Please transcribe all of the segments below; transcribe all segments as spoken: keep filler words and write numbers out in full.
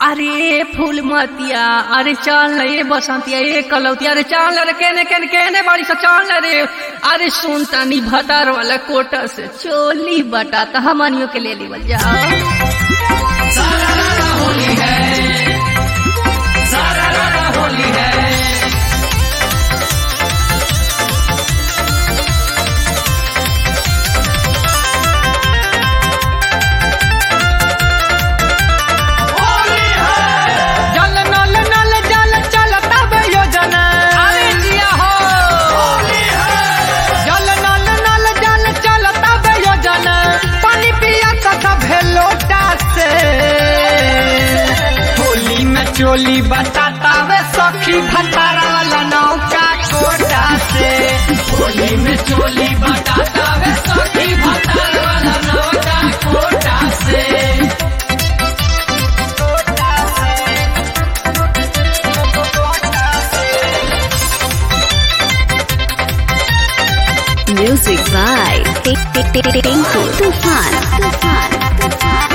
अरे फूल मतिया, अरे चल न ये बसंतिया, ये कलौतिया, अरे चल रे केने केने केने बाड़ी सा चल रे। अरे सुन तनी भतार वाला कोटा से चोली बटा तो हमनियों के ले लीवल जाओ। सारा रारा होली है, सारा रारा होली है। चोली बताता वे सखी भतारा वाला नौका कोटा से। होली में चोली बताता वे सखी भतारा वाला नौका कोटा से। Music by Tinku Tufan. Tufan. Tufan.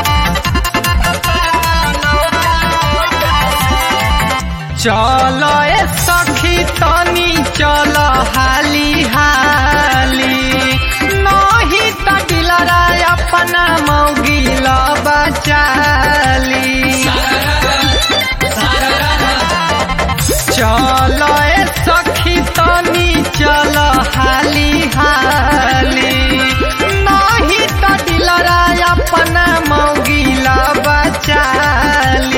चलो ए सखी तनी चलो हाली हाली, नहीं तो दिलरा अपना मौगिल बचाली। चलो ए सखी तनी चलो हाली हाली, नहीं तो दिलरा अपना मौगिल बचाली।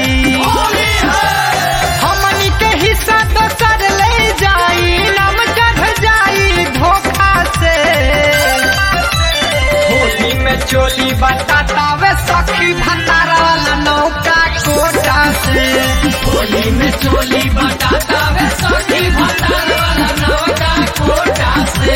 चोली बताता वे सखी भतारा वाला नौका कोटा से। होली में चोली बताता वे सखी भतारा वाला नौका कोटा से।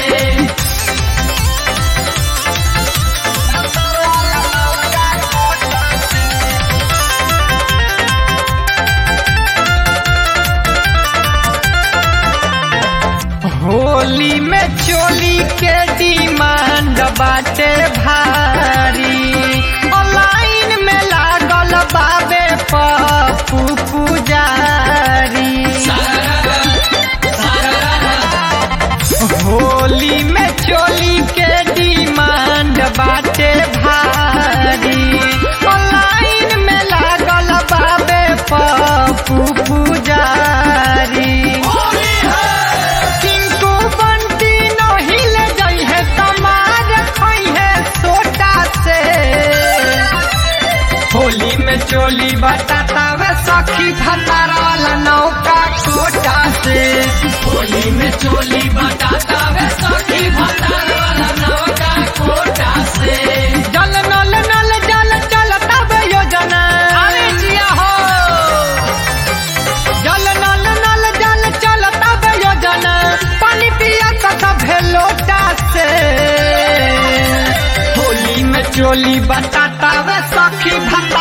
होली में चोली के डिमांड बाटे भारी, ऑनलाइन में लागल बाबे पप्पू पुजारी। होली में चोली के डिमांड बाटे भारी, ऑनलाइन में लागल बाबे पप्पू पुजारी। होली में चोली बताता वे सखी भतारा वाला नौका कोटा से। होली में चोली बताता वे सखी भतारा वाला नौका कोटा से। जल नल नल जल चलता बे योजना, अरे जिया हो। जल नल नल जल चलता बे योजना, पानी पिया तथा भेलोटा से। होली में चोली बताता वे सखी भतारा